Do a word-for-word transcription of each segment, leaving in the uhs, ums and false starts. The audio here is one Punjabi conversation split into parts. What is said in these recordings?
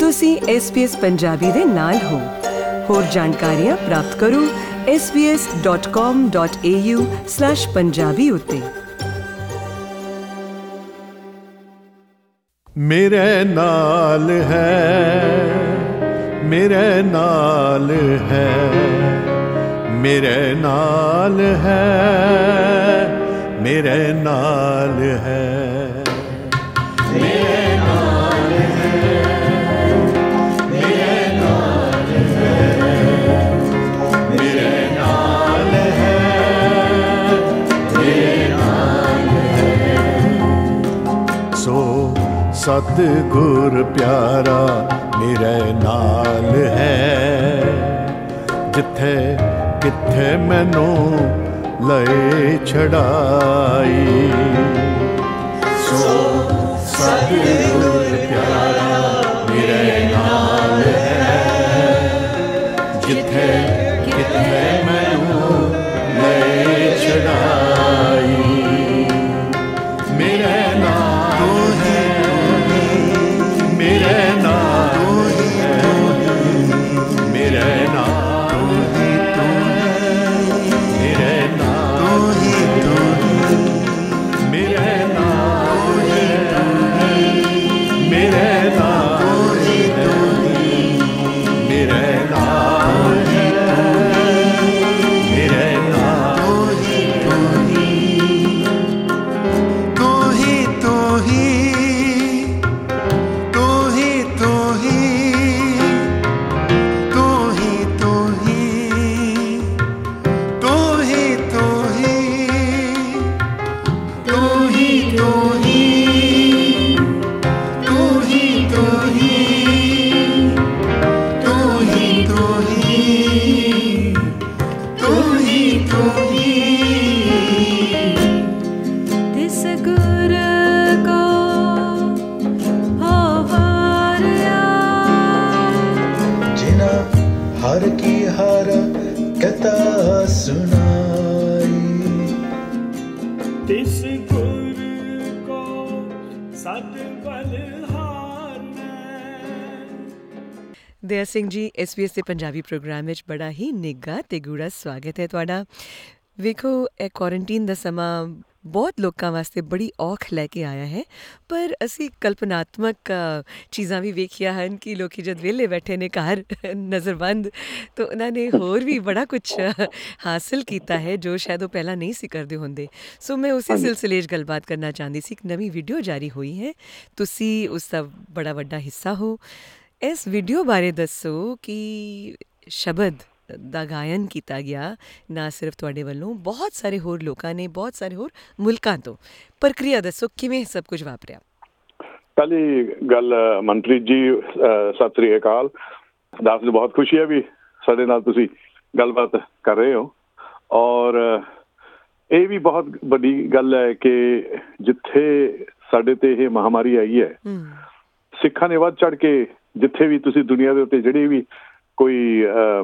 ਤੁਸੀਂ ਐਸ ਬੀ ਐਸ ਪੰਜਾਬੀ ਦੇ ਨਾਲ ਹੋ। ਹੋਰ ਜਾਣਕਾਰੀਆਂ ਪ੍ਰਾਪਤ ਕਰੋ S B S dot com dot a u slash Punjabi ਉੱਤੇ। ਮੇਰੇ ਨਾਲ ਹੈ, ਮੇਰੇ ਨਾਲ ਹੈ, ਮੇਰੇ ਨਾਲ ਹੈ, ਮੇਰੇ ਨਾਲ ਹੈ, ਮੇਰੇ ਨਾਲ ਹੈ, ਮੇਰੇ ਨਾਲ ਹੈ, ਮੇਰੇ ਨਾਲ ਹੈ, ਮੇਰੇ ਨਾਲ ਹੈ। ਸੋ ਸਤਿਗੁਰ ਪਿਆਰਾ ਮੇਰੇ ਨਾਲ ਹੈ, ਜਿੱਥੇ ਕਿੱਥੇ ਮੈਨੂੰ ਲਏ ਛੜਾਈ। ਸੋ ਸਤਿਗੁਰ ਪਿਆਰਾ ਮੇਰੇ ਨਾਲ ਹੈ, ਜਿੱਥੇ ਕਿੱਥੇ ਮੈਨੂੰ ਲਏ ਛੜਾਈ। ਮੇਰੇ ਨਾਲ ਹੈ, ਮੇਰੇ ਨਾਲ ਹੈ, ਮੇਰੇ ਨਾਲ ਮੇਰੇ ਨਾਲ ਮੇਰੇ ਨਾਲ ਮੇਰੇ ਨਾਲ ਮੇਰੇ ਨਾਲ ਮੇਰੇ ਨਾਲ ਤੂੰ ਹੀ ਤੂੰ ਹੀ ਤੂੰ ਹੀ ਤੂੰ ਹੀ ਤੂੰ ਹੀ ਤੂੰ ਹੀ ਤੂੰ ਹੀ ਤੂੰ ਹੀ ਤੂੰ ਹੀ ਤੂੰ ਹੀ ਤੂੰ ਹੀ ਤੂੰ ਹੀ ਤੂੰ ਹੀ ਤੂੰ ਹੀ ਤੂੰ ਹੀ ਤੂੰ ਹੀ। ਤਿਸ ਗੁਰ ਕੋ ਹੋਵਰਿਆ, ਜਿਨਾ ਹਰ ਕੀ ਹਰ ਕਥਾ ਸੁਨਾਈ। ਤਿਸ ਗੁਰ ਕੋ ਸਦ ਬਲਿਹਾਰ ਨੇ। Daya Singh ji, S B S ਦੇ ਪੰਜਾਬੀ ਪ੍ਰੋਗਰਾਮ ਵਿੱਚ ਬੜਾ ਹੀ ਨਿੱਘਾ ਤੇ ਗੂੜਾ ਸਵਾਗਤ ਹੈ ਤੁਹਾਡਾ। ਵੇਖੋ, ਇਹ ਕੁਆਰੰਟੀਨ ਦਾ ਸਮਾਂ ਬਹੁਤ ਲੋਕਾਂ ਵਾਸਤੇ ਬੜੀ ਔਖ ਲੈ ਕੇ ਆਇਆ ਹੈ, ਪਰ ਅਸੀਂ ਕਲਪਨਾਤਮਕ ਅ, ਚੀਜ਼ਾਂ ਵੀ ਵੇਖੀਆਂ ਹਨ ਕਿ ਲੋਕ ਜਦ ਵਿਹਲੇ ਬੈਠੇ ਨੇ ਘਰ ਨਜ਼ਰਬੰਦ, ਤਾਂ ਉਹਨਾਂ ਨੇ ਹੋਰ ਵੀ ਬੜਾ ਕੁਛ ਹਾਸਿਲ ਕੀਤਾ ਹੈ ਜੋ ਸ਼ਾਇਦ ਉਹ ਪਹਿਲਾਂ ਨਹੀਂ ਸੀ ਕਰਦੇ ਹੁੰਦੇ। ਸੋ ਮੈਂ ਉਸੇ ਸਿਲਸਿਲੇ 'ਚ ਗੱਲਬਾਤ ਕਰਨਾ ਚਾਹੁੰਦੀ ਸੀ। ਇੱਕ ਨਵੀਂ ਵੀਡੀਓ ਜਾਰੀ ਹੋਈ ਹੈ, ਤੁਸੀਂ ਉਸ ਦਾ ਬੜਾ ਵੱਡਾ ਹਿੱਸਾ ਹੋ। ਇਸ ਵੀਡੀਓ ਬਾਰੇ ਦੱਸੋ ਕਿ ਸ਼ਬਦ ਦਾ ਗਾਇਨ ਕੀਤਾ ਗਿਆ ਨਾ ਸਿਰਫ ਤੁਹਾਡੇ ਵੱਲੋਂ, ਬਹੁਤ ਸਾਰੇ ਹੋਰ ਲੋਕਾਂ ਨੇ, ਬਹੁਤ ਸਾਰੇ ਹੋਰ ਮੁਲਕਾਂ ਤੋਂ। ਪ੍ਰਕਿਰਿਆ ਦੱਸੋ, ਕਿਵੇਂ ਸਭ ਕੁਝ ਵਾਪਰਿਆ? ਪਹਿਲੀ ਗੱਲ ਮਨਪ੍ਰੀਤ ਜੀ, ਸਤਿ ਸ੍ਰੀ ਅਕਾਲ। ਦੱਸ ਨੂੰ ਬਹੁਤ ਖੁਸ਼ੀ ਹੈ ਵੀ ਸਾਡੇ ਨਾਲ ਤੁਸੀਂ ਗੱਲਬਾਤ ਕਰ ਰਹੇ ਹੋ, ਔਰ ਇਹ ਵੀ ਬਹੁਤ ਵੱਡੀ ਗੱਲ ਹੈ ਕਿ ਜਿੱਥੇ ਸਾਡੇ ਤੇ ਇਹ ਮਹਾਮਾਰੀ ਆਈ ਹੈ, ਸਿੱਖਾਂ ਨੇ ਵੱਧ ਚੜ੍ਹ ਕੇ ਜਿੱਥੇ ਵੀ ਤੁਸੀਂ ਦੁਨੀਆ ਦੇ ਉੱਤੇ ਜਿਹੜੀ ਵੀ ਕੋਈ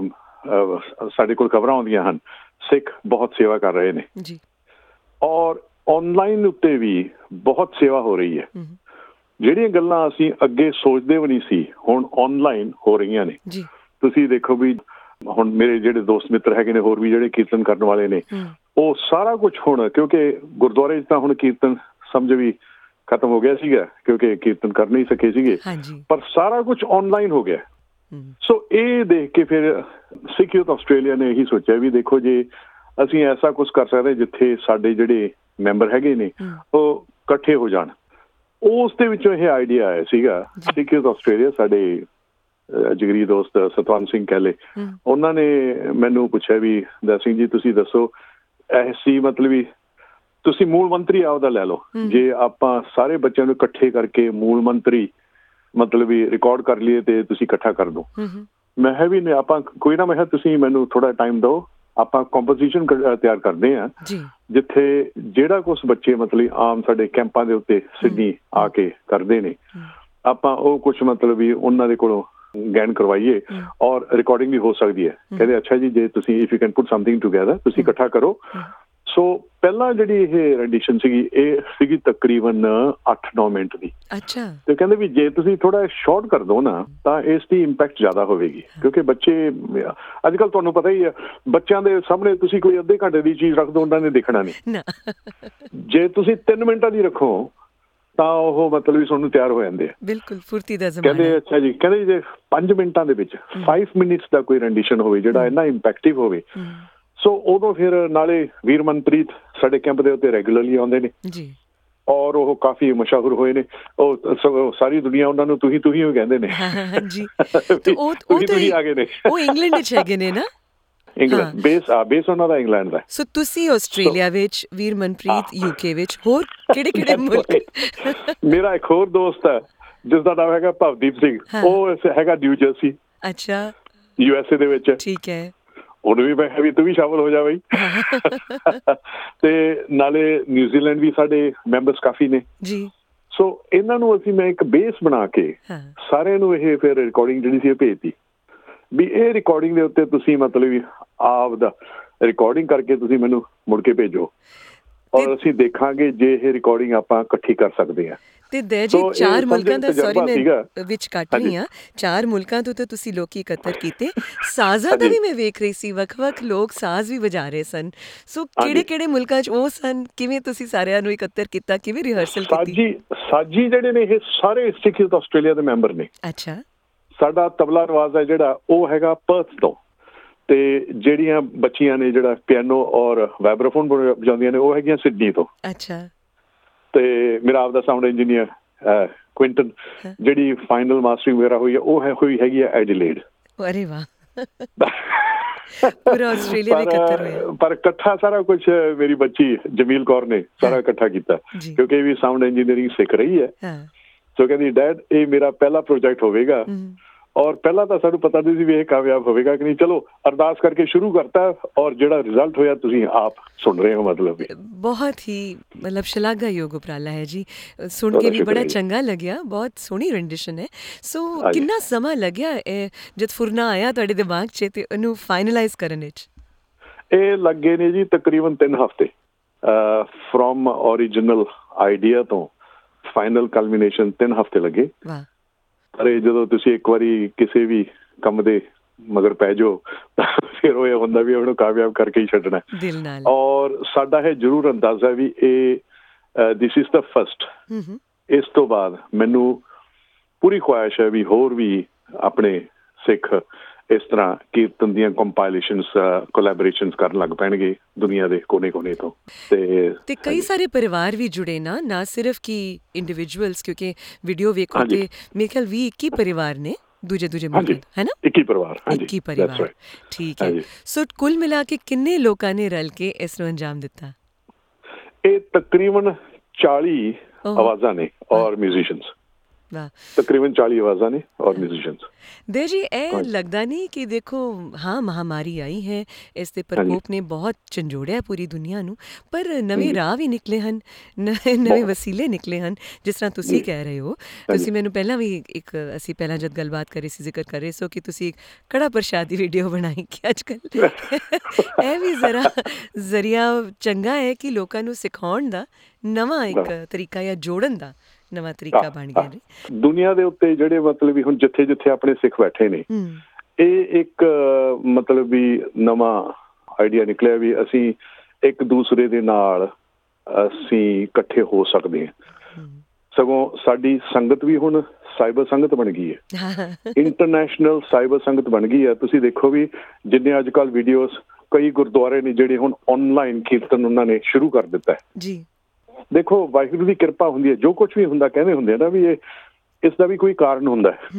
ਸਾਡੇ ਕੋਲ ਖਬਰਾਂ ਆਉਂਦੀਆਂ ਹਨ, ਸਿੱਖ ਬਹੁਤ ਸੇਵਾ ਕਰ ਰਹੇ ਨੇ ਜੀ। ਔਰ ਔਨਲਾਈਨ ਉੱਤੇ ਵੀ ਬਹੁਤ ਸੇਵਾ ਹੋ ਰਹੀ ਹੈ। ਜਿਹੜੀਆਂ ਗੱਲਾਂ ਅਸੀਂ ਅੱਗੇ ਸੋਚਦੇ ਵੀ ਨਹੀਂ ਸੀ, ਹੁਣ ਔਨਲਾਈਨ ਹੋ ਰਹੀਆਂ ਨੇ ਜੀ। ਤੁਸੀਂ ਦੇਖੋ ਵੀ ਹੁਣ ਮੇਰੇ ਜਿਹੜੇ ਦੋਸਤ ਮਿੱਤਰ ਹੈਗੇ ਨੇ, ਹੋਰ ਵੀ ਜਿਹੜੇ ਕੀਰਤਨ ਕਰਨ ਵਾਲੇ ਨੇ, ਉਹ ਸਾਰਾ ਕੁਛ ਹੁਣ, ਕਿਉਂਕਿ ਗੁਰਦੁਆਰੇ 'ਚ ਤਾਂ ਹੁਣ ਕੀਰਤਨ ਸਮਝ ਵੀ ਖਤਮ ਹੋ ਗਿਆ ਸੀਗਾ, ਕਿਉਂਕਿ ਕੀਰਤਨ ਕਰ ਨਹੀਂ ਸਕੇ ਸੀਗੇ, ਪਰ ਸਾਰਾ ਕੁਛ ਔਨਲਾਈਨ ਹੋ ਗਿਆ। ਸੋ ਇਹ ਦੇਖ ਕੇ ਫਿਰ ਸਿੱਖ ਯੂਥ ਆਸਟ੍ਰੇਲੀਆ ਨੇ ਇਹੀ ਸੋਚਿਆ ਵੀ ਦੇਖੋ, ਜੇ ਅਸੀਂ ਐਸਾ ਕੁਛ ਕਰ ਸਕਦੇ ਜਿੱਥੇ ਸਾਡੇ ਜਿਹੜੇ ਮੈਂਬਰ ਹੈਗੇ ਨੇ ਉਹ ਇਕੱਠੇ ਹੋ ਜਾਣ, ਉਸ ਦੇ ਵਿੱਚੋਂ ਇਹ ਆਈਡੀਆ ਆਇਆ ਸੀਗਾ। ਸਿੱਖ ਯੂਥ ਆਸਟ੍ਰੇਲੀਆ, ਸਾਡੇ ਜਿਗਰੀ ਦੋਸਤ ਸਤਵੰਤ ਸਿੰਘ ਕਹਿਲੇ, ਉਹਨਾਂ ਨੇ ਮੈਨੂੰ ਪੁੱਛਿਆ ਵੀ ਦਇਆ ਸਿੰਘ ਜੀ ਤੁਸੀਂ ਦੱਸੋ, ਐਸੀ ਮਤਲਬ ਵੀ ਤੁਸੀਂ ਮੂਲ ਮੰਤਰੀ ਆਪਦਾ ਲੈ ਲਓ, ਜੇ ਆਪਾਂ ਸਾਰੇ ਬੱਚਿਆਂ ਨੂੰ ਇਕੱਠੇ ਕਰਕੇ ਮੂਲ ਮੰਤਰੀ ਮਤਲਬ ਵੀ ਰਿਕਾਰਡ ਕਰ ਲਈਏ ਤੇ ਤੁਸੀਂ ਇਕੱਠਾ ਕਰ ਦਿਓ। ਮੈਂ ਕਿਹਾ ਵੀ ਆਪਾਂ ਕੋਈ ਨਾ, ਮੈਂ ਕਿਹਾ ਤੁਸੀਂ ਮੈਨੂੰ ਥੋੜਾ ਟਾਈਮ ਦਿਓ, ਆਪਾਂ ਕੰਪੋਜੀਸ਼ਨ ਤਿਆਰ ਕਰਦੇ ਹਾਂ ਜਿੱਥੇ ਜਿਹੜਾ ਕੁਛ ਬੱਚੇ ਮਤਲਬ ਆਮ ਸਾਡੇ ਕੈਂਪਾਂ ਦੇ ਉੱਤੇ ਸਿਡਨੀ ਆ ਕੇ ਕਰਦੇ ਨੇ, ਆਪਾਂ ਉਹ ਕੁਛ ਮਤਲਬ ਵੀ ਉਹਨਾਂ ਦੇ ਕੋਲੋਂ ਗੈਨ ਕਰਵਾਈਏ ਔਰ ਰਿਕਾਰਡਿੰਗ ਵੀ ਹੋ ਸਕਦੀ ਹੈ। ਕਹਿੰਦੇ ਅੱਛਾ ਜੀ, ਜੇ ਤੁਸੀਂ if you can put something together, ਤੁਸੀਂ ਇਕੱਠਾ ਕਰੋ। ਸੋ ਪਹਿਲਾਂ ਜਿਹੜੀ ਇਹ ਰੈਡੀਸ਼ਨ ਸੀਗੀ ਇਹ ਸੀਗੀ ਤਕਰੀਬਨ ਅੱਠ ਨੌ ਮਿੰਟ ਦੀ ਅੱਛਾ ਤੇ ਕਹਿੰਦੇ ਵੀ ਜੇ ਤੁਸੀਂ ਥੋੜਾ ਸ਼ਾਰਟ ਕਰ ਦੋ ਨਾ ਤਾਂ ਇਸ ਦੀ ਇੰਪੈਕਟ ਜ਼ਿਆਦਾ ਹੋਵੇਗੀ ਕਿਉਂਕਿ ਬੱਚੇ ਅੱਜ ਕੱਲ੍ਹ ਤੁਹਾਨੂੰ ਪਤਾ ਹੀ ਹੈ ਬੱਚਿਆਂ ਦੇ ਸਾਹਮਣੇ ਤੁਸੀਂ ਕੋਈ ਅੱਧੇ ਘੰਟੇ ਦੀ ਚੀਜ਼ ਰੱਖ ਦੋ ਉਹਨਾਂ ਨੇ ਦੇਖਣਾ ਨਹੀਂ ਨਾ ਜੇ ਤੁਸੀਂ ਤਿੰਨ ਮਿੰਟਾਂ ਦੀ ਰੱਖੋ ਤਾਂ ਉਹ ਮਤਲਬ ਵੀ ਤੁਹਾਨੂੰ ਤਿਆਰ ਹੋ ਜਾਂਦੇ ਆ ਬਿਲਕੁਲ ਫੁਰਤੀ ਦਾ ਜ਼ਮਾਨਾ ਕਹਿੰਦੇ ਅੱਛਾ ਜੀ ਕਹਿੰਦੇ ਜੇ ਪੰਜ ਮਿੰਟਾਂ ਦੇ ਵਿੱਚ ਫਾਈਵ ਮਿੰਟਸ ਦਾ ਕੋਈ ਰੈਂਡੀਸ਼ਨ ਹੋਵੇ ਜਿਹੜਾ ਇੰਨਾ ਇੰਪੈਕਟਿਵ ਹੋਵੇ ਸੋ ਉਦੋਂ ਫਿਰ ਨਾਲੇ ਵੀਰ ਮਨਪ੍ਰੀਤ ਸਾਡੇ ਕੈਂਪ ਦੇ ਉੱਤੇ ਰੈਗੂਲਰਲੀ ਆਉਂਦੇ ਨੇ ਜੀ ਔਰ ਉਹ ਕਾਫੀ ਮਸ਼ਹੂਰ ਹੋਏ ਨੇ ਉਹ ਸਗੋਂ ਸਾਰੀ ਦੁਨੀਆ ਉਹਨਾਂ ਨੂੰ ਤੁਸੀਂ ਤੁਸੀਂ ਹੀ ਕਹਿੰਦੇ ਨੇ ਹਾਂਜੀ ਤੇ ਉਹ ਉਹ ਤੁਸੀਂ ਆ ਗਏ ਨੇ ਉਹ ਇੰਗਲੈਂਡ ਵਿੱਚ ਹੈਗੇ ਨੇ ਨਾ ਇੰਗਲੈਂਡ ਬੇਸ ਆ ਬੇਸ ਉਹਨਾਂ ਦਾ ਇੰਗਲੈਂਡ ਦਾ ਸੋ ਤੁਸੀਂ ਆਸਟ੍ਰੇਲੀਆ ਵਿੱਚ ਵੀਰ ਮਨਪ੍ਰੀਤ ਯੂਕੇ ਵਿੱਚ ਹੋਰ ਕਿਹੜੇ ਕਿਹੜੇ ਮੁਲਕ ਮੇਰਾ ਇੱਕ ਹੋਰ ਦੋਸਤ ਹੈ ਜਿਸ ਦਾ ਨਾਮ ਹੈਗਾ ਭਵਦੀਪ ਸਿੰਘ ਉਹ ਹੈਗਾ ਨਿਊ ਜਰਸੀ ਅੱਛਾ ਯੂ ਐਸ ਏ ਦੇ ਵਿੱਚ ਠੀਕ ਹੈ ਉਹਨੂੰ ਵੀ ਮੈਂ ਵੀ ਤੂੰ ਵੀ ਸ਼ਾਮਲ ਹੋ ਜਾ ਬਈ ਤੇ ਨਾਲੇ ਨਿਊਜ਼ੀਲੈਂਡ ਵੀ ਸਾਡੇ ਮੈਂਬਰਸ ਕਾਫੀ ਨੇ ਜੀ ਸੋ ਇਹਨਾਂ ਨੂੰ ਅਸੀਂ ਮੈਂ ਇੱਕ ਬੇਸ ਬਣਾ ਕੇ ਸਾਰਿਆਂ ਨੂੰ ਇਹ ਫਿਰ ਰਿਕਾਰਡਿੰਗ ਜਿਹੜੀ ਸੀ ਇਹ ਭੇਜਤੀ ਵੀ ਇਹ ਰਿਕਾਰਡਿੰਗ ਦੇ ਉੱਤੇ ਤੁਸੀਂ ਮਤਲਬ ਵੀ ਆਪ ਦਾ ਰਿਕਾਰਡਿੰਗ ਕਰਕੇ ਤੁਸੀਂ ਮੈਨੂੰ ਮੁੜ ਕੇ ਭੇਜੋ ਔਰ ਅਸੀਂ ਦੇਖਾਂਗੇ ਜੇ ਇਹ ਰਿਕਾਰਡਿੰਗ ਆਪਾਂ ਇਕੱਠੀ ਕਰ ਸਕਦੇ ਹਾਂ ਤੇ ਦੇ ਜੀ ਚਾਰ ਮੁਲਕਾਂ ਦਾ ਸੌਰੀ ਮੈਂ ਵਿੱਚ ਕੱਟ ਰਹੀ ਹਾਂ ਚਾਰ ਮੁਲਕਾਂ ਤੋਂ ਤਾਂ ਤੁਸੀਂ ਲੋਕੀ ਇਕੱਤਰ ਕੀਤੇ ਸਾਜ਼ਾਂ ਦਾ ਵੀ ਮੈਂ ਵੇਖ ਰਹੀ ਸੀ ਵੱਖ-ਵੱਖ ਲੋਕ ਸਾਜ਼ ਵੀ ਵਜਾ ਰਹੇ ਸਨ ਸੋ ਕਿਹੜੇ ਕਿਹੜੇ ਮੁਲਕਾਂ 'ਚ ਉਹ ਸਨ ਕਿਵੇਂ ਤੁਸੀਂ ਸਾਰਿਆਂ ਨੂੰ ਇਕੱਤਰ ਕੀਤਾ ਕਿਵੇਂ ਰਿਹਰਸਲ ਕੀਤੀ ਸਾਜੀ ਸਾਜੀ ਜਿਹੜੇ ਨੇ ਇਹ ਸਾਰੇ ਇੰਸਟੀਚਿਊਟ ਆਸਟ੍ਰੇਲੀਆ ਦੇ ਮੈਂਬਰ ਨੇ ਅੱਛਾ ਸਾਡਾ ਤਬਲਾ ਨਵਾਜ਼ ਹੈ ਜਿਹੜਾ ਉਹ ਹੈਗਾ ਪਰਥ ਤੋਂ ਤੇ ਜਿਹੜੀਆਂ ਬੱਚੀਆਂ ਨੇ ਜਿਹੜਾ ਪਿਆਨੋ ਔਰ ਵਾਈਬਰਾਫੋਨ ਵਜਾਉਂਦੀਆਂ ਨੇ ਉਹ ਹੈਗੀਆਂ ਸਿਡਨੀ ਤੋਂ ਅੱਛਾ ਤੇ ਮੇਰਾ ਆਪਦਾ ਸਾਊਂਡ ਇੰਜੀਨੀਅਰ ਕੁਇੰਟਨ ਜਿਹੜੀ ਫਾਈਨਲ ਮਾਸਟਰਿੰਗ ਵਗੈਰਾ ਹੋਈ ਹੈ ਉਹ ਹੈ ਹੋਈ ਹੈਗੀ ਹੈ ਐਡੀਲੇਡ ਅਰੇ ਵਾਹ ਪੂਰਾ ਆਸਟ੍ਰੇਲੀਆ ਵਿੱਚ ਇਕੱਠਾ ਹੋਇਆ ਪਰ ਇਕੱਠਾ ਸਾਰਾ ਕੁਝ ਮੇਰੀ ਬੱਚੀ ਜਮੀਲ ਕੌਰ ਨੇ ਸਾਰਾ ਇਕੱਠਾ ਕੀਤਾ ਕਿਉਂਕਿ ਇਹ ਵੀ ਸਾਊਂਡ ਇੰਜੀਨੀਅਰਿੰਗ ਸਿੱਖ ਰਹੀ ਹੈ ਸੋ ਕਹਿੰਦੀ ਡੈਡ ਇਹ ਮੇਰਾ ਪਹਿਲਾ ਪ੍ਰੋਜੈਕਟ ਹੋਵੇਗਾ ਔਰ ਪਹਿਲਾਂ ਤਾਂ ਸਾਨੂੰ ਪਤਾ ਨਹੀਂ ਸੀ ਵੀ ਇਹ ਕਾਮਯਾਬ ਹੋਵੇਗਾ ਕਿ ਨਹੀਂ ਚਲੋ ਅਰਦਾਸ ਕਰਕੇ ਸ਼ੁਰੂ ਕਰਤਾ ਔਰ ਜਿਹੜਾ ਰਿਜ਼ਲਟ ਹੋਇਆ ਤੁਸੀਂ ਆਪ ਸੁਣ ਰਹੇ ਹੋ ਮਤਲਬ ਬਹੁਤ ਹੀ ਮਤਲਬ ਸ਼ਲਾਘਾਯੋਗ ਉਪਰਾਲਾ ਹੈ ਜੀ ਸੁਣ ਕੇ ਵੀ ਬੜਾ ਚੰਗਾ ਲੱਗਿਆ ਬਹੁਤ ਸੋਹਣੀ ਰੈਂਡੀਸ਼ਨ ਹੈ ਸੋ ਕਿੰਨਾ ਸਮਾਂ ਲੱਗਿਆ ਜਦ ਫੁਰਨਾ ਆਇਆ ਤੁਹਾਡੇ ਦਿਮਾਗ 'ਚ ਤੇ ਉਹਨੂੰ ਫਾਈਨਲਾਈਜ਼ ਕਰਨ ਵਿੱਚ ਇਹ ਲੱਗੇ ਨੇ ਜੀ ਤਕਰੀਬਨ ਤਿੰਨ ਹਫ਼ਤੇ ਫਰੋਮ ਓਰੀਜਨਲ ਆਈਡੀਆ ਤੋਂ ਫਾਈਨਲ ਕਲਮੀਨੇਸ਼ਨ ਤਿੰਨ ਹਫ਼ਤੇ ਲੱਗੇ ਵਾਹ ਪਰ ਜਦੋਂ ਤੁਸੀਂ ਇੱਕ ਵਾਰੀ ਕਿਸੇ ਵੀ ਕੰਮ ਦੇ ਮਗਰ ਪੈ ਜਾਓ ਤਾਂ ਫਿਰ ਉਹ ਇਹ ਹੁੰਦਾ ਵੀ ਉਹਨੂੰ ਕਾਮਯਾਬ ਕਰਕੇ ਹੀ ਛੱਡਣਾ ਦਿਲ ਨਾਲ ਔਰ ਸਾਡਾ ਇਹ ਜ਼ਰੂਰ ਅੰਦਾਜ਼ਾ ਵੀ ਇਹ ਦਿਸ ਇਜ਼ ਦਾ ਫਸਟ ਇਸ ਤੋਂ ਬਾਅਦ ਮੈਨੂੰ ਪੂਰੀ ਖੁਆਇਸ਼ ਹੈ ਵੀ ਹੋਰ ਵੀ ਆਪਣੇ ਸਿੱਖ ਇਸ ਤਰ੍ਹਾਂ ਕੀਰਤਨ ਦੀਆਂ ਕੰਪਾਈਲੇਸ਼ਨਸ ਕੋਲੈਬੋਰੇਸ਼ਨਸ ਕਰਨ ਲੱਗ ਪੈਣਗੇ ਦੁਨੀਆ ਦੇ ਕੋਨੇ-ਕੋਨੇ ਤੋਂ ਤੇ ਤੇ ਕਈ ਸਾਰੇ ਪਰਿਵਾਰ ਵੀ ਜੁੜੇ ਨਾ ਨਾ ਸਿਰਫ ਕਿ ਇੰਡੀਵਿਜੂਅਲਸ ਕਿਉਂਕਿ ਵੀਡੀਓ ਵੇਖੋ ਤੇ ਮੇਰੇ ਖਿਆਲ ਵੀਹ ਇੱਕੀ ਪਰਿਵਾਰ ਨੇ ਦੂਜੇ ਦੂਜੇ ਮੁਲਕ ਹੈ ਨਾ ਇੱਕੀ ਪਰਿਵਾਰ ਹਾਂਜੀ ਇੱਕੀ ਪਰਿਵਾਰ ਠੀਕ ਹੈ ਸੋ ਕੁੱਲ ਮਿਲਾ ਕੇ ਕਿੰਨੇ ਲੋਕਾਂ ਨੇ ਰਲ ਕੇ ਇਸ ਨੂੰ ਅੰਜਾਮ ਦਿੱਤਾ ਇਹ ਤਕਰੀਬਨ ਚਾਲੀ ਆਵਾਜ਼ਾਂ ਨੇ ਔਰ ਮਿਊਜ਼ੀਸ਼ੀਅਨਸ ਵਾਹ ਤਕਰੀਬਨ ਚਾਲੀ ਆਵਾਜ਼ਾਂ ਨੇ ਔਰ ਮਿਊਜ਼ੀਸ਼ੀਅਨਸ ਦੇ ਜੀ ਇਹ ਲੱਗਦਾ ਨਹੀਂ ਕਿ ਦੇਖੋ ਹਾਂ ਮਹਾਮਾਰੀ ਆਈ ਹੈ ਇਸ ਦੇ ਪ੍ਰਕੋਪ ਨੇ ਬਹੁਤ ਝੰਜੋੜਿਆ ਪੂਰੀ ਦੁਨੀਆ ਨੂੰ ਪਰ ਨਵੇਂ ਰਾਹ ਵੀ ਨਿਕਲੇ ਹਨ ਨਵੇਂ ਵਸੀਲੇ ਨਿਕਲੇ ਹਨ ਜਿਸ ਤਰ੍ਹਾਂ ਤੁਸੀਂ ਕਹਿ ਰਹੇ ਹੋ ਤੁਸੀਂ ਮੈਨੂੰ ਪਹਿਲਾਂ ਵੀ ਇੱਕ ਅਸੀਂ ਪਹਿਲਾਂ ਜਦ ਗੱਲਬਾਤ ਕਰੀ ਸੀ ਜ਼ਿਕਰ ਕਰ ਰਹੇ ਸੋ ਕਿ ਤੁਸੀਂ ਇੱਕ ਕੜਾ ਪ੍ਰਸ਼ਾਦ ਦੀ ਵੀਡੀਓ ਬਣਾਈ ਕਿ ਅੱਜ ਕੱਲ੍ਹ ਇਹ ਵੀ ਜ਼ਰਾ ਜ਼ਰੀਆ ਚੰਗਾ ਹੈ ਕਿ ਲੋਕਾਂ ਨੂੰ ਸਿਖਾਉਣ ਦਾ ਨਵਾਂ ਇੱਕ ਤਰੀਕਾ ਜਾਂ ਜੋੜਨ ਦਾ ਨਵਾਂ ਤਰੀਕਾ ਬਣ ਗਿਆ ਨੇ ਦੁਨੀਆ ਦੇ ਉੱਤੇ ਜਿਹੜੇ ਮਤਲਬ ਵੀ ਹੁਣ ਜਿੱਥੇ ਜਿੱਥੇ ਆਪਣੇ ਸਿੱਖ ਬੈਠੇ ਨੇ ਇਹ ਇੱਕ ਮਤਲਬ ਵੀ ਨਵਾਂ ਆਈਡੀਆ ਨਿਕਲਿਆ ਵੀ ਅਸੀਂ ਇੱਕ ਦੂਸਰੇ ਦੇ ਨਾਲ ਅਸੀਂ ਇਕੱਠੇ ਹੋ ਸਕਦੇ ਹਾਂ ਸਗੋਂ ਸਾਡੀ ਸੰਗਤ ਵੀ ਹੁਣ ਸਾਈਬਰ ਸੰਗਤ ਬਣ ਗਈ ਹੈ ਇੰਟਰਨੈਸ਼ਨਲ ਸਾਈਬਰ ਸੰਗਤ ਬਣ ਗਈ ਹੈ ਤੁਸੀਂ ਦੇਖੋ ਵੀ ਜਿੰਨੇ ਅੱਜ ਕੱਲ੍ਹ ਵੀਡੀਓਜ਼ ਕਈ ਗੁਰਦੁਆਰੇ ਨੇ ਜਿਹੜੇ ਹੁਣ ਆਨਲਾਈਨ ਕੀਰਤਨ ਉਹਨਾਂ ਨੇ ਸ਼ੁਰੂ ਕਰ ਦਿੱਤਾ ਹੈ ਜੀ ਦੇਖੋ ਵਾਹਿਗੁਰੂ ਦੀ ਕਿਰਪਾ ਹੁੰਦੀ ਹੈ ਜੋ ਕੁਝ ਵੀ ਹੁੰਦਾ ਕਹਿੰਦੇ ਹੁੰਦੇ ਆ ਨਾ ਵੀ ਇਹ ਇਸ ਦਾ ਵੀ ਕੋਈ ਕਾਰਨ ਹੁੰਦਾ ਹੈ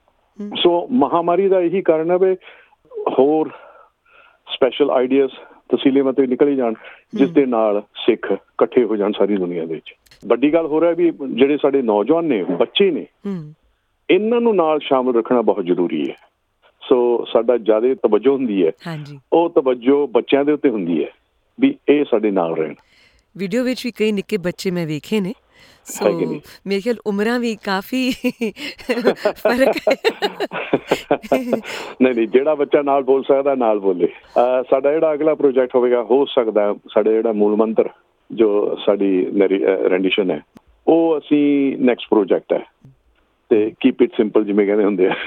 ਸੋ ਮਹਾਮਾਰੀ ਦਾ ਇਹੀ ਕਾਰਨ ਹੈ ਵੀ ਹੋਰ ਸਪੈਸ਼ਲ ਆਈਡੀਆਜ਼ ਤਸੀਲੇ ਮਤਲਬ ਨਿਕਲ ਹੀ ਜਾਣ ਜਿਸ ਦੇ ਨਾਲ ਸਿੱਖ ਇਕੱਠੇ ਹੋ ਜਾਣ ਸਾਰੀ ਦੁਨੀਆ ਦੇ ਵਿੱਚ ਵੱਡੀ ਗੱਲ ਹੋ ਰਿਹਾ ਵੀ ਜਿਹੜੇ ਸਾਡੇ ਨੌਜਵਾਨ ਨੇ ਬੱਚੇ ਨੇ ਇਹਨਾਂ ਨੂੰ ਨਾਲ ਸ਼ਾਮਲ ਰੱਖਣਾ ਬਹੁਤ ਜ਼ਰੂਰੀ ਹੈ ਸੋ ਸਾਡਾ ਜ਼ਿਆਦਾ ਤਵੱਜੋ ਹੁੰਦੀ ਹੈ ਉਹ ਤਵੱਜੋ ਬੱਚਿਆਂ ਦੇ ਉੱਤੇ ਹੁੰਦੀ ਹੈ ਵੀ ਇਹ ਸਾਡੇ ਨਾਲ ਰਹਿਣ ਵੀਡੀਓ ਵਿੱਚ ਵੀ ਕਈ ਨਿੱਕੇ ਬੱਚੇ ਮੈਂ ਵੇਖੇ ਨੇ ਸੋ ਹੈ ਕਿ ਨਹੀਂ? ਮੇਰੇ ਖਿਆਲ ਉਮਰਾਂ ਵੀ ਕਾਫੀ ਫਰਕ ਹੈ। ਨਹੀਂ ਨਹੀਂ, ਜਿਹੜਾ ਬੱਚਾ ਨਾਲ ਬੋਲ ਸਕਦਾ ਨਾਲ ਬੋਲੇ। ਅਹ ਸਾਡਾ ਜਿਹੜਾ ਅਗਲਾ ਪ੍ਰੋਜੈਕਟ ਹੋਵੇਗਾ, ਹੋ ਸਕਦਾ ਸਾਡਾ ਜਿਹੜਾ ਮੂਲ ਮੰਤਰ ਜੋ ਸਾਡੀ ਰੈਂਡੀਸ਼ਨ ਹੈ, ਉਹ ਅਸੀਂ ਨੈਕਸਟ ਪ੍ਰੋਜੈਕਟ ਹੈ, ਤੇ ਕੀਪ ਇਟ ਸਿੰਪਲ ਜਿਵੇਂ ਕਹਿੰਦੇ ਹੁੰਦੇ ਆ।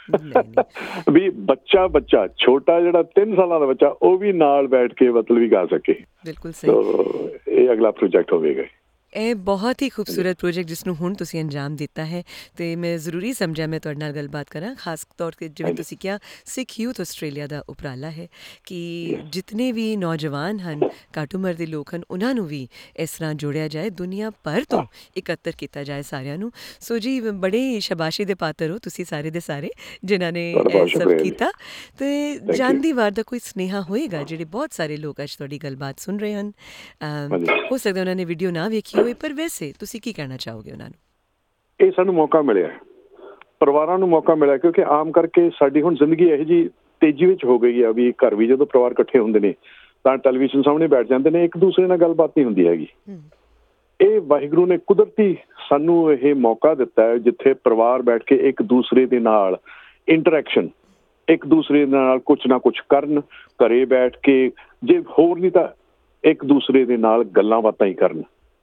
ਵੀ ਬੱਚਾ ਬੱਚਾ ਛੋਟਾ ਜਿਹੜਾ ਤਿੰਨ ਸਾਲਾਂ ਦਾ ਬੱਚਾ ਉਹ ਵੀ ਨਾਲ ਬੈਠ ਕੇ ਮਤਲਬ ਵੀ ਗਾ ਸਕੇ। ਬਿਲਕੁਲ ਸਹੀ। ਤੋ ਇਹ ਅਗਲਾ ਪ੍ਰੋਜੈਕਟ ਹੋਵੇਗਾ। ਇਹ ਬਹੁਤ ਹੀ ਖੂਬਸੂਰਤ ਪ੍ਰੋਜੈਕਟ ਜਿਸ ਨੂੰ ਹੁਣ ਤੁਸੀਂ ਅੰਜਾਮ ਦਿੱਤਾ ਹੈ, ਅਤੇ ਮੈਂ ਜ਼ਰੂਰੀ ਸਮਝਿਆ ਮੈਂ ਤੁਹਾਡੇ ਨਾਲ ਗੱਲਬਾਤ ਕਰਾਂ, ਖਾਸ ਤੌਰ 'ਤੇ ਜਿਵੇਂ ਤੁਸੀਂ ਕਿਹਾ ਸਿੱਖ ਯੂਥ ਆਸਟ੍ਰੇਲੀਆ ਦਾ ਉਪਰਾਲਾ ਹੈ ਕਿ ਜਿਤਨੇ ਵੀ ਨੌਜਵਾਨ ਹਨ, ਘੱਟ ਉਮਰ ਦੇ ਲੋਕ ਹਨ, ਉਹਨਾਂ ਨੂੰ ਵੀ ਇਸ ਤਰ੍ਹਾਂ ਜੋੜਿਆ ਜਾਏ, ਦੁਨੀਆ ਭਰ ਤੋਂ ਇਕੱਤਰ ਕੀਤਾ ਜਾਏ ਸਾਰਿਆਂ ਨੂੰ। ਸੋ ਜੀ ਬੜੇ ਸ਼ਾਬਾਸ਼ੀ ਦੇ ਪਾਤਰ ਹੋ ਤੁਸੀਂ ਸਾਰੇ ਦੇ ਸਾਰੇ ਜਿਨ੍ਹਾਂ ਨੇ ਇਹ ਸਭ ਕੀਤਾ। ਅਤੇ ਜਾਂਦੀ ਵਾਰ ਦਾ ਕੋਈ ਸੁਨੇਹਾ ਹੋਏਗਾ ਜਿਹੜੇ ਬਹੁਤ ਸਾਰੇ ਲੋਕ ਅੱਜ ਤੁਹਾਡੀ ਗੱਲਬਾਤ ਸੁਣ ਰਹੇ ਹਨ, ਹੋ ਸਕਦਾ ਉਹਨਾਂ ਨੇ ਵੀਡੀਓ ਨਾ ਵੇਖੀ ਹੋਏ, ਪਰ ਵੈਸੇ ਤੁਸੀਂ ਕੀ ਕਹਿਣਾ ਚਾਹੋਗੇ ਉਹਨਾਂ ਨੂੰ? ਇਹ ਸਾਨੂੰ ਮੌਕਾ ਮਿਲਿਆ, ਪਰਿਵਾਰਾਂ ਨੂੰ ਮੌਕਾ ਮਿਲਿਆ, ਕਿਉਂਕਿ ਆਮ ਕਰਕੇ ਸਾਡੀ ਹੁਣ ਜ਼ਿੰਦਗੀ ਇਹੋ ਜਿਹੀ ਤੇਜ਼ੀ ਵਿੱਚ ਹੋ ਗਈ ਆ ਵੀ ਘਰ ਵੀ ਜਦੋਂ ਪਰਿਵਾਰ ਇਕੱਠੇ ਹੁੰਦੇ ਨੇ ਤਾਂ ਟੈਲੀਵਿਜ਼ਨ ਸਾਹਮਣੇ ਬੈਠ ਜਾਂਦੇ ਨੇ, ਇੱਕ ਦੂਸਰੇ ਨਾਲ ਗੱਲਬਾਤ ਨਹੀਂ ਹੁੰਦੀ ਹੈਗੀ। ਇਹ ਵਾਹਿਗੁਰੂ ਨੇ ਕੁਦਰਤੀ ਸਾਨੂੰ ਇਹ ਮੌਕਾ ਦਿੱਤਾ ਹੈ ਜਿੱਥੇ ਪਰਿਵਾਰ ਬੈਠ ਕੇ ਇੱਕ ਦੂਸਰੇ ਦੇ ਨਾਲ ਇੰਟਰੈਕਸ਼ਨ, ਇੱਕ ਦੂਸਰੇ ਦੇ ਨਾਲ ਕੁਛ ਨਾ ਕੁਛ ਕਰਨ, ਘਰੇ ਬੈਠ ਕੇ, ਜੇ ਹੋਰ ਨਹੀਂ ਤਾਂ ਇੱਕ ਦੂਸਰੇ ਦੇ ਨਾਲ ਗੱਲਾਂ ਬਾਤਾਂ ਹੀ ਕਰਨ।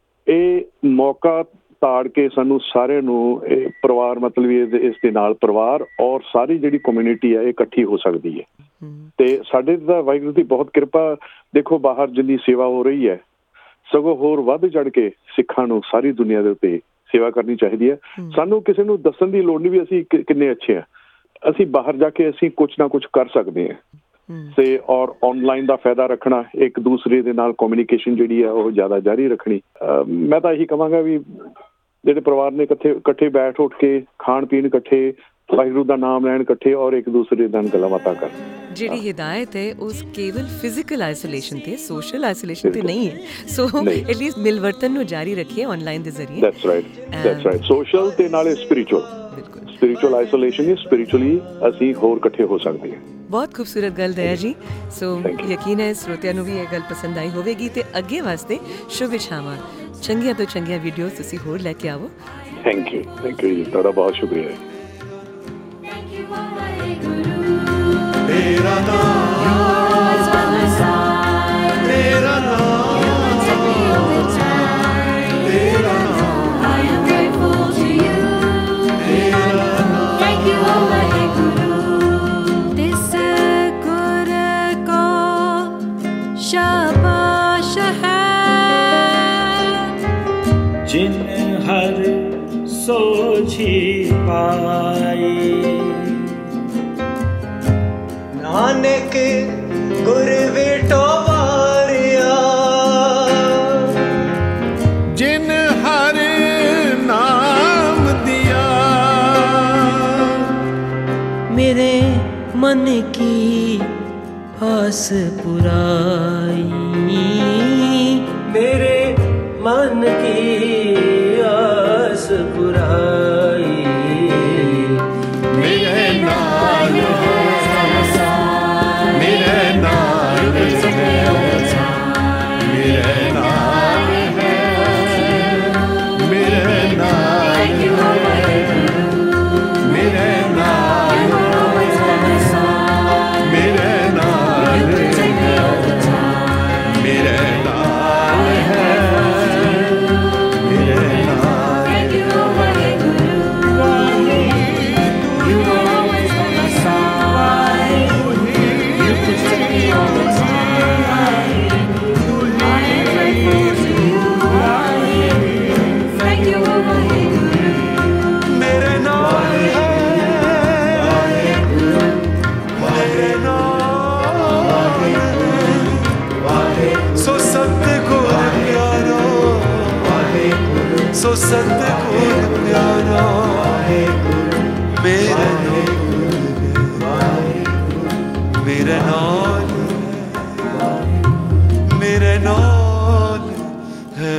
ਇਹ ਮੌਕਾ ਤਾੜ ਕੇ ਸਾਨੂੰ ਸਾਰਿਆਂ ਨੂੰ ਇਹ ਪਰਿਵਾਰ ਮਤਲਬ ਇਸ ਦੇ ਨਾਲ ਪਰਿਵਾਰ ਔਰ ਸਾਰੀ ਜਿਹੜੀ ਕਮਿਊਨਿਟੀ ਹੈ ਇਹ ਇਕੱਠੀ ਹੋ ਸਕਦੀ ਹੈ। ਤੇ ਸਾਡੇ ਤਾਂ ਵਾਹਿਗੁਰੂ ਦੀ ਬਹੁਤ ਕਿਰਪਾ, ਦੇਖੋ ਬਾਹਰ ਜਿੰਨੀ ਸੇਵਾ ਹੋ ਰਹੀ ਹੈ, ਸਗੋਂ ਹੋਰ ਵੱਧ ਚੜ ਕੇ ਸਿੱਖਾਂ ਨੂੰ ਸਾਰੀ ਦੁਨੀਆ ਦੇ ਉੱਤੇ ਸੇਵਾ ਕਰਨੀ ਚਾਹੀਦੀ ਹੈ। ਸਾਨੂੰ ਕਿਸੇ ਨੂੰ ਦੱਸਣ ਦੀ ਲੋੜ ਨਹੀਂ ਵੀ ਅਸੀਂ ਕਿੰਨੇ ਅੱਛੇ ਹਾਂ, ਅਸੀਂ ਬਾਹਰ ਜਾ ਕੇ ਅਸੀਂ ਕੁਛ ਨਾ ਕੁਛ ਕਰ ਸਕਦੇ ਹਾਂ। ਤੇ ਔਰ ਆਨਲਾਈਨ ਦਾ ਫਾਇਦਾ ਰੱਖਣਾ, ਇੱਕ ਦੂਸਰੇ ਦੇ ਨਾਲ ਕਮਿਊਨੀਕੇਸ਼ਨ ਜਿਹੜੀ ਹੈ ਉਹ ਜ਼ਿਆਦਾ ਜਾਰੀ ਰੱਖਣੀ। ਮੈਂ ਤਾਂ ਇਹੀ ਕਹਾਂਗਾ ਵੀ ਜਿਹੜੇ ਪਰਿਵਾਰ ਨੇ ਇਕੱਠੇ ਇਕੱਠੇ ਬੈਠ ਉੱਠ ਕੇ ਖਾਣ ਪੀਣ ਇਕੱਠੇ, ਵਾਹਿਗੁਰੂ ਦਾ ਨਾਮ ਲੈਣ ਇਕੱਠੇ, ਔਰ ਇੱਕ ਦੂਸਰੇ ਨਾਲ ਗੱਲਾਂ ਬਾਤਾਂ ਕਰਨ। ਜਿਹੜੀ ਹਿਦਾਇਤ ਹੈ ਉਸ ਕੇਵਲ ਫਿਜ਼ੀਕਲ ਆਈਸੋਲੇਸ਼ਨ ਤੇ ਸੋਸ਼ਲ ਆਈਸੋਲੇਸ਼ਨ ਤੇ ਨਹੀਂ ਹੈ, ਸੋ ਐਟਲੀਸਟ ਮਿਲਵਰਤਨ ਨੂੰ ਜਾਰੀ ਰੱਖੀਏ ਆਨਲਾਈਨ ਦੇ ਜ਼ਰੀਏ। That's right, that's right. Social ਤੇ ਨਾਲੇ ਸਪਿਰਿਚੁਅਲ, ਸਪਿਰਿਚੁਅਲ ਆਈਸੋਲੇਸ਼ਨ ਹੀ ਸਪਿਰਿਚੁਅਲੀ ਅਸੀਂ ਹੋਰ ਇਕੱਠੇ ਹੋ ਸਕਦੇ ਹਾਂ। ਬਹੁਤ ਖੂਬਸੂਰਤ ਗੱਲ ਦਇਆ ਜੀ। ਸੋ ਯਕੀਨ ਹੈ ਸਰੋਤਿਆਂ ਨੂੰ ਵੀ ਇਹ ਗੱਲ ਪਸੰਦ ਆਈ ਹੋਵੇਗੀ ਤੇ ਅੱਗੇ ਵਾਸਤੇ ਸ਼ੁਭ ਇਛਾਵਾਂ, ਚੰਗੀਆਂ ਤੋਂ ਚੰਗੀਆਂ ਵੀਡੀਓ ਤੁਸੀਂ ਹੋਰ ਲੈ ਕੇ ਆਵੋ। ਥੈਂਕ ਯੂ, ਥੈਂਕ ਯੂ ਜੀ, ਤੁਹਾਡਾ ਬਹੁਤ ਸ਼ੁਕਰੀਆ। तेरा नाम, तेरा नाम, तेरा नाम, I am grateful to you. तेरा नाम, Thank you, O Waheguru. This gur ko shabash hai, जिन हर सोची पाई, नानक गुर बेटो वारिया, जिन हर नाम दिया, मेरे मन की आस पुराई, मेरे मन की आस पुराई, मेरे नाल मेरे नाल मेरे नाल मेरे नाल मेरे नाल मेरे नाल मेरे नाल है मेरे नाल। thank you, O Waheguru. You are always by my side. You protect me all the time. I am grateful to you, Waheguru. Thank you, O Waheguru. मेरे नाल है मेरे नाल सो सतगुर प्यारा, सो सतगुर प्यारा मेरे मेरे नाल मेरे नाल है।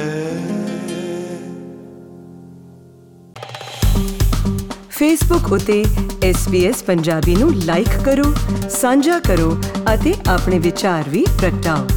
ਫੇਸਬੁੱਕ ਉਤੇ ਐਸ ਬੀ ਐਸ ਪੰਜਾਬੀ ਨੂੰ ਲਾਈਕ ਕਰੋ, ਸਾਂਝਾ ਕਰੋ ਅਤੇ ਆਪਣੇ ਵਿਚਾਰ ਵੀ ਪ੍ਰਗਟਾਓ।